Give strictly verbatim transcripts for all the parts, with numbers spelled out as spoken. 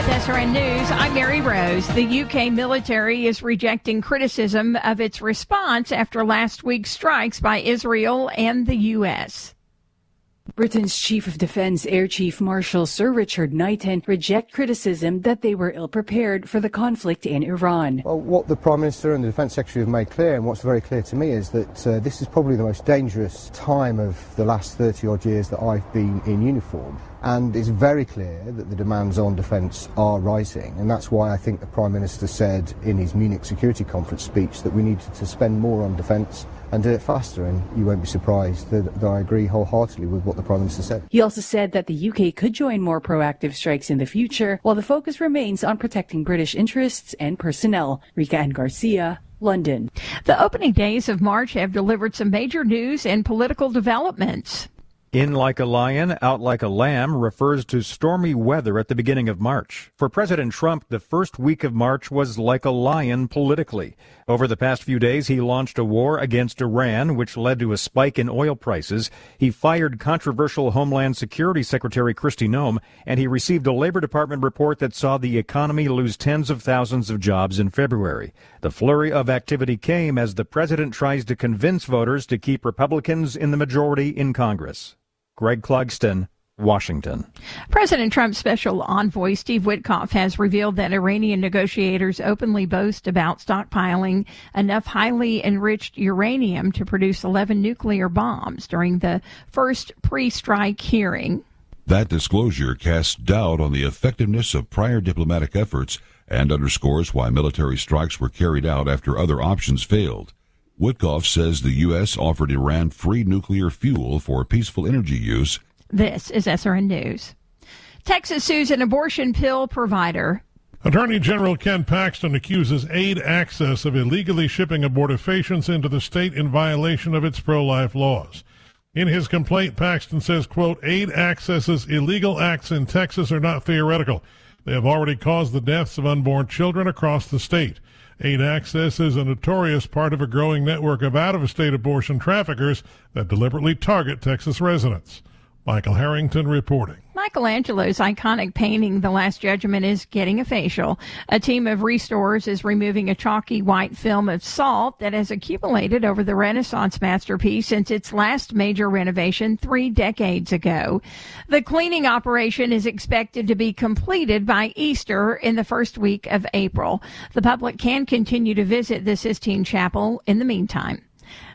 With S R N News, I'm Mary Rose. The U K military is rejecting criticism of its response after last week's strikes by Israel and the U S. Britain's Chief of Defence Air Chief Marshal Sir Richard Knighton reject criticism that they were ill-prepared for the conflict in Iran. Well, what the Prime Minister and the Defence Secretary have made clear, and what's very clear to me, is that uh, this is probably the most dangerous time of the last thirty-odd years that I've been in uniform. And it's very clear that the demands on defence are rising, and that's why I think the Prime Minister said in his Munich Security Conference speech that we needed to spend more on defence and do it faster, and you won't be surprised that, that I agree wholeheartedly with what the Prime Minister said. He also said that the U K could join more proactive strikes in the future, while the focus remains on protecting British interests and personnel. Rika Ann Garcia, London. The opening days of March have delivered some major news and political developments. In like a lion, out like a lamb refers to stormy weather at the beginning of March. For President Trump, the first week of March was like a lion politically. Over the past few days, he launched a war against Iran, which led to a spike in oil prices. He fired controversial Homeland Security Secretary Kristi Noem, and he received a Labor Department report that saw the economy lose tens of thousands of jobs in February. The flurry of activity came as the president tries to convince voters to keep Republicans in the majority in Congress. Greg Clugston, Washington. President Trump's special envoy, Steve Witkoff, has revealed that Iranian negotiators openly boast about stockpiling enough highly enriched uranium to produce eleven nuclear bombs during the first pre-strike hearing. That disclosure casts doubt on the effectiveness of prior diplomatic efforts and underscores why military strikes were carried out after other options failed. Witkoff says the U S offered Iran free nuclear fuel for peaceful energy use. This is S R N News. Texas sues an abortion pill provider. Attorney General Ken Paxton accuses Aid Access of illegally shipping abortifacients into the state in violation of its pro-life laws. In his complaint, Paxton says, quote, Aid Access's illegal acts in Texas are not theoretical. They have already caused the deaths of unborn children across the state. Aid Access is a notorious part of a growing network of out-of-state abortion traffickers that deliberately target Texas residents. Michael Harrington reporting. Michelangelo's iconic painting, The Last Judgment, is getting a facial. A team of restorers is removing a chalky white film of salt that has accumulated over the Renaissance masterpiece since its last major renovation three decades ago. The cleaning operation is expected to be completed by Easter in the first week of April. The public can continue to visit the Sistine Chapel in the meantime.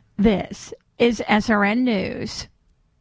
This is S R N News.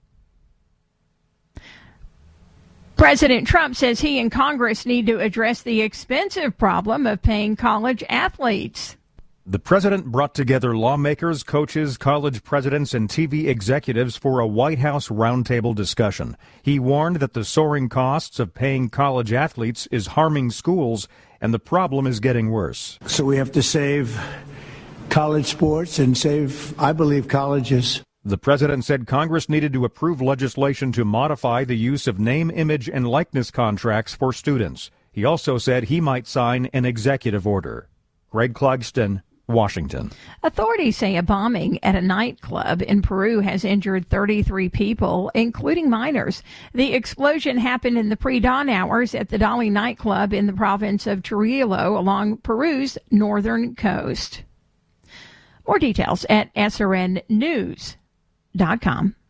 President Trump says he and Congress need to address the expensive problem of paying college athletes. The president brought together lawmakers, coaches, college presidents, and T V executives for a White House roundtable discussion. He warned that the soaring costs of paying college athletes is harming schools, and the problem is getting worse. So we have to save college sports and save, I believe, colleges. The president said Congress needed to approve legislation to modify the use of name, image, and likeness contracts for students. He also said he might sign an executive order. Greg Clugston, Washington. Authorities say a bombing at a nightclub in Peru has injured thirty-three people, including minors. The explosion happened in the pre-dawn hours at the Dali nightclub in the province of Trujillo along Peru's northern coast. More details at S R N news dot com.